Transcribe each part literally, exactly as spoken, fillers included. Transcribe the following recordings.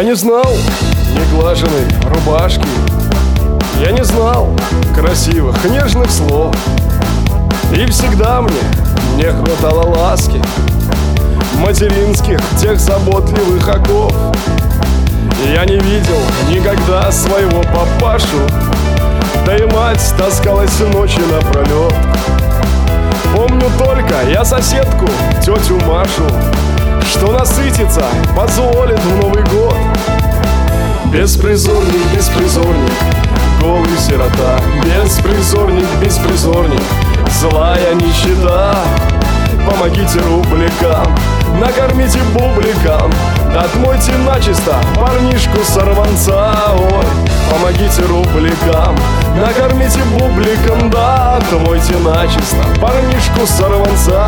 Я не знал неглаженной рубашки, я не знал красивых, нежных слов. И всегда мне не хватало ласки, материнских, тех заботливых оков. Я не видел никогда своего папашу, да и мать таскалась ночи напролет. Помню только я соседку, тетю Машу, что насытиться позволит в Новый год. Беспризорник, беспризорник, голый сирота. Беспризорник, беспризорник, злая нищета. Помогите рубликам, накормите бубликам, да отмойте начисто парнишку-сорванца. Ой, помогите рубликам, накормите бубликам, да отмойте начисто парнишку-сорванца.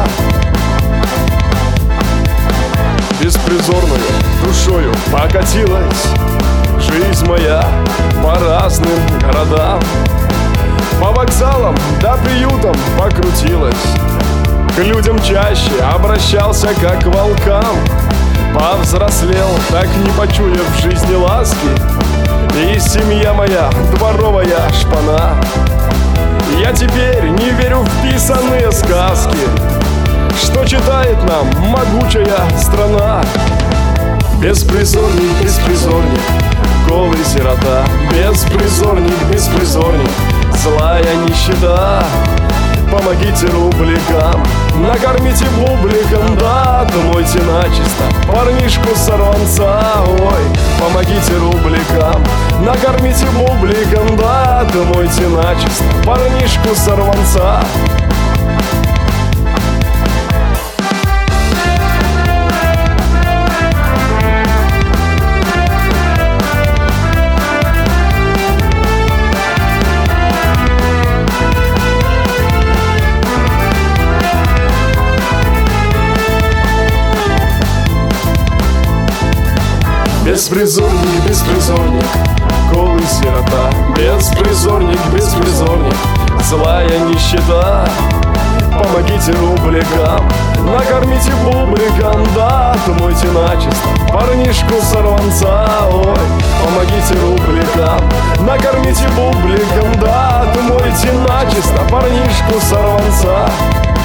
Беспризорную душою покатилась жизнь моя по разным городам, по вокзалам да приютам покрутилась. К людям чаще обращался, как к волкам. Повзрослел, так не почуяв в жизни ласки. И семья моя дворовая шпана. Я теперь не верю в писанные сказки, что читает нам могучая страна. Беспризорник, беспризорник, голый сирота. Беспризорник, беспризорник, злая нищета. Помогите рубликам, накормите бубликам, да отмойте начисто парнишку-сорванца. Ой, помогите рубликам, накормите бубликам, да отмойте начисто парнишку-сорванца. Беспризорник, беспризорник, голый сирота. Беспризорник, беспризорник, злая нищета. Помогите рубликам, накормите бубликам, да отмойте начисто парнишку-сорванца. Ой, помогите рубликам, накормите бубликам, да отмойте начисто парнишку-сорванца.